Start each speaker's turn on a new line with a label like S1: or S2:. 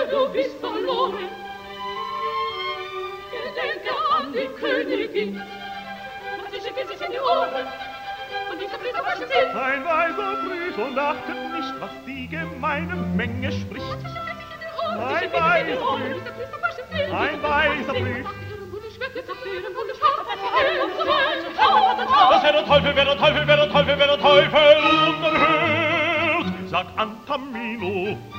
S1: du bist verloren. Gedenke an die Königin, sie schicke sich in die Ohren, und dieser Priester waschen sie.
S2: Ein weiser Brief und achtet nicht, was die gemeine Menge spricht. Ein weiser Brief, ein weiser Brief.
S1: Das
S2: wäre der Teufel, wäre der Teufel, wäre der Teufel, wäre der Teufel unerhört. Sag an Tamino,